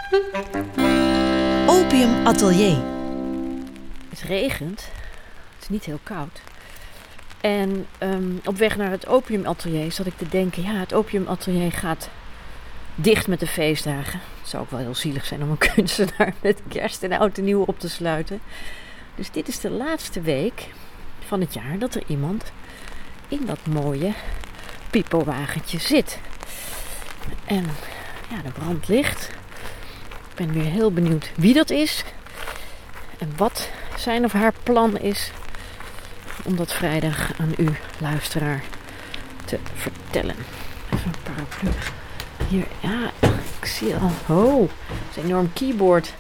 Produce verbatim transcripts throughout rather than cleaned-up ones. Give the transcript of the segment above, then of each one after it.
Opium Atelier. Het regent. Het is niet heel koud. En um, op weg naar het Opium Atelier zat ik te denken... ja, het Opium Atelier gaat dicht met de feestdagen. Het zou ook wel heel zielig zijn om een kunstenaar met kerst en oud en nieuw op te sluiten. Dus dit is de laatste week van het jaar dat er iemand in dat mooie piepelwagentje zit. En ja, de brand ligt. Ik ben weer heel benieuwd wie dat is. En wat zijn of haar plan is om dat vrijdag aan u, luisteraar, te vertellen. Even een paraplu. Hier, ja, ik zie al. Oh, het is een enorm keyboard.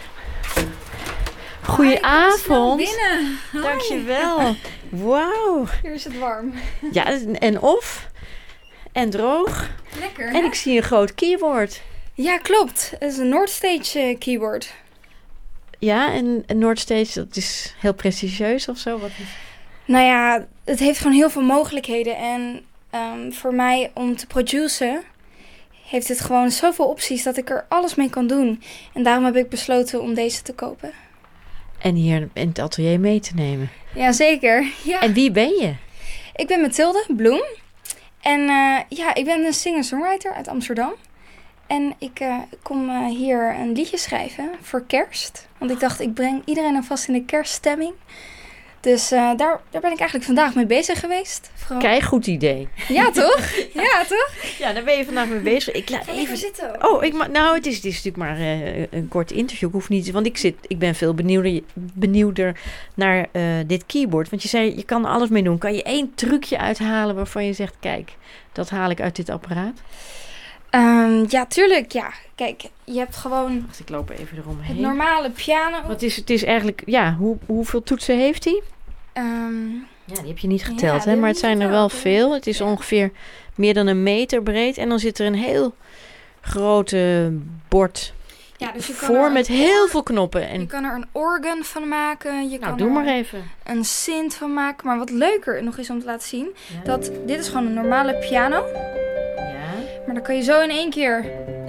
Goedenavond. Binnen. Dankjewel. Wauw. Hier is het warm. Ja, en of. En droog. Lekker, En hè? ik zie een groot keyboard. Ja, klopt. Het is een Nordstage keyboard. Ja, en, en Nordstage, dat is heel prestigieus of zo? Wat is... Nou ja, het heeft gewoon heel veel mogelijkheden. En um, voor mij om te produceren heeft het gewoon zoveel opties dat ik er alles mee kan doen. En daarom heb ik besloten om deze te kopen. En hier in het atelier mee te nemen. Jazeker. Ja. En wie ben je? Ik ben Mathilde Bloem. En uh, ja, ik ben een singer-songwriter uit Amsterdam. En ik uh, kom uh, hier een liedje schrijven voor kerst. Want ik dacht, ik breng iedereen alvast in de kerststemming. Dus uh, daar, daar ben ik eigenlijk vandaag mee bezig geweest. Vooral... Kijk, goed idee. Ja, toch? ja. ja, toch? Ja, daar ben je vandaag mee bezig. Ik laat even even zitten. Oh, ik ma- nou, het is, het is natuurlijk maar uh, een kort interview. Ik hoef niet, want ik zit, ik ben veel benieuwder, benieuwder naar uh, dit keyboard. Want je zei, je kan er alles mee doen. Kan je één trucje uithalen waarvan je zegt, kijk, dat haal ik uit dit apparaat? Um, ja, tuurlijk. Ja, kijk, je hebt gewoon... Wacht, ik loop even eromheen. Het normale piano. Wat is, het is eigenlijk, ja, hoe, hoeveel toetsen heeft hij? Um, ja, die heb je niet geteld, ja, hè? Maar het zijn er wel geteld, veel. Het is ja. ongeveer meer dan een meter breed. En dan zit er een heel grote bord ja, dus je kan voor er met een heel or- veel knoppen. En... Je kan er een organ van maken. Je Nou, kan doe er maar even. een synth van maken. Maar wat leuker nog is om te laten zien... Ja. dat dit is gewoon een normale piano. Ja. Maar dan kan je zo in één keer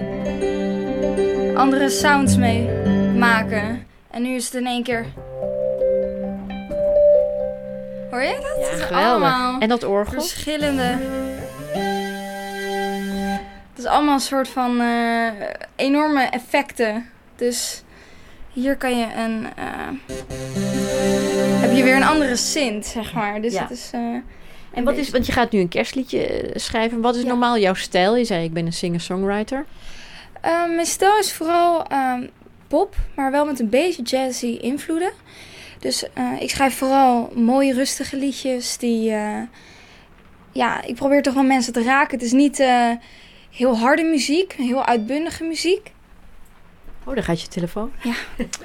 andere sounds mee maken. En nu is het in één keer... Hoor je dat? Ja, Het is geweldig. allemaal En dat orgel? verschillende... Het is allemaal een soort van uh, enorme effecten. Dus hier kan je een... Uh, heb je weer een andere synth, zeg maar. Dus Ja. het is... Uh, En wat is, want je gaat nu een kerstliedje schrijven. Wat is Ja. normaal jouw stijl? Je zei, ik ben een singer-songwriter. Uh, mijn stijl is vooral um, pop, maar wel met een beetje jazzy invloeden. Dus uh, ik schrijf vooral mooie, rustige liedjes die... Uh, ja, ik probeer toch wel mensen te raken. Het is niet uh, heel harde muziek, heel uitbundige muziek. Oh, daar gaat je telefoon. Ja.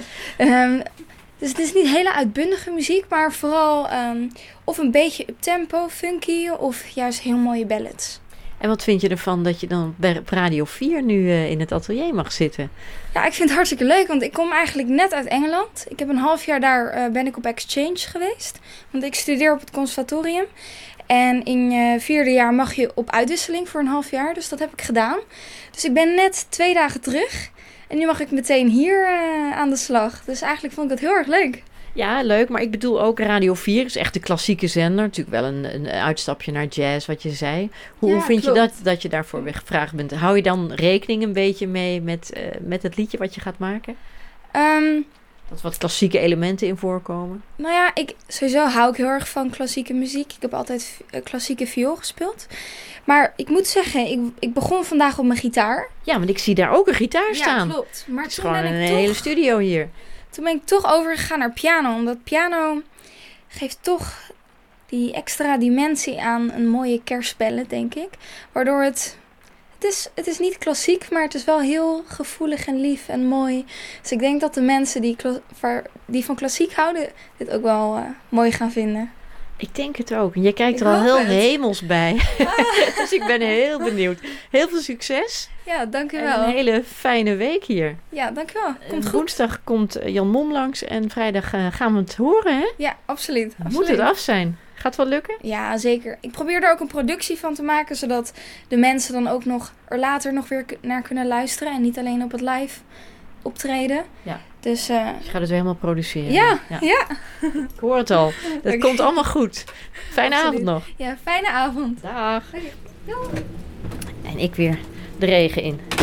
um, dus het is niet hele uitbundige muziek, maar vooral um, of een beetje uptempo, funky of juist heel mooie ballads. En wat vind je ervan dat je dan bij Radio vier nu uh, in het atelier mag zitten? Ja, ik vind het hartstikke leuk, want ik kom eigenlijk net uit Engeland. Ik heb een half jaar daar, uh, ben ik op exchange geweest. Want ik studeer op het conservatorium. En in je uh, vierde jaar mag je op uitwisseling voor een half jaar. Dus dat heb ik gedaan. Dus ik ben net twee dagen terug. En nu mag ik meteen hier uh, aan de slag. Dus eigenlijk vond ik dat heel erg leuk. Ja, leuk. Maar ik bedoel ook Radio vier is echt de klassieke zender. Natuurlijk wel een, een uitstapje naar jazz, wat je zei. Hoe Ja, vind klopt. je dat, dat je daarvoor weer gevraagd bent? Hou je dan rekening een beetje mee met, uh, met het liedje wat je gaat maken? Um, Dat wat klassieke elementen in voorkomen? nou ja, ik, sowieso hou ik heel erg van klassieke muziek. Ik heb altijd uh, klassieke viool gespeeld. Maar ik moet zeggen, ik, ik begon vandaag op mijn gitaar. Ja, want ik zie daar ook een gitaar staan. Ja, klopt. Maar Het is toen gewoon ben een ik hele toch... studio hier. Toen ben ik toch overgegaan naar piano. Omdat piano geeft toch die extra dimensie aan een mooie kerstballad, denk ik. Waardoor het... Het is, het is niet klassiek, maar het is wel heel gevoelig en lief en mooi. Dus ik denk dat de mensen die, kla- die van klassiek houden, dit ook wel uh, mooi gaan vinden. Ik denk het ook. En je kijkt Ik er al hoop heel het. hemels bij. Dus ik ben heel benieuwd. Heel veel succes. Ja, dank u En wel. een hele fijne week hier. Ja, dank u wel. Komt En goed. woensdag komt Jan Mom langs en vrijdag uh, gaan we het horen, hè? Ja, absoluut. Moet absoluut. het af zijn. Gaat wel lukken? Ja, zeker. Ik probeer er ook een productie van te maken, zodat de mensen dan ook nog er later nog weer k- naar kunnen luisteren. En niet alleen op het live optreden. Ja. Dus uh, Je gaat het weer helemaal produceren. ja, ja, ja. Ik hoor het al. Dat Oké. komt allemaal goed. Fijne Absoluut. avond nog. Ja, fijne avond. Dag. Oké, doei. En ik weer de regen in.